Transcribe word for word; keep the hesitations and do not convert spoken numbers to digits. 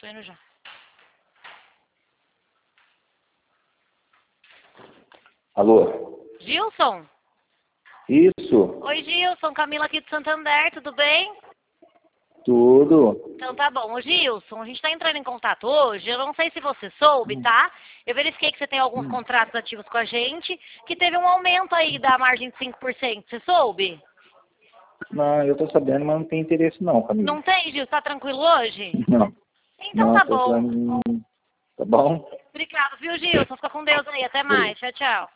Tô indo já. Alô? Gilson? Isso, Oi, Gilson. Camila aqui de Santander, tudo bem? tudo. Então tá bom. Ô, Gilson, a gente tá entrando em contato hoje. Eu não sei se você soube, tá? Eu verifiquei que você tem alguns contratos ativos com a gente, que teve um aumento aí da margem de cinco por cento. Você soube? Não, eu tô sabendo, mas não tem interesse não, Camila. Não tem, Gilson? Tá tranquilo hoje? Não, Então não, tá tô bom. falando, tá bom? Obrigado, viu, Gilson? Fica com Deus aí. Até mais. Tchau, tchau.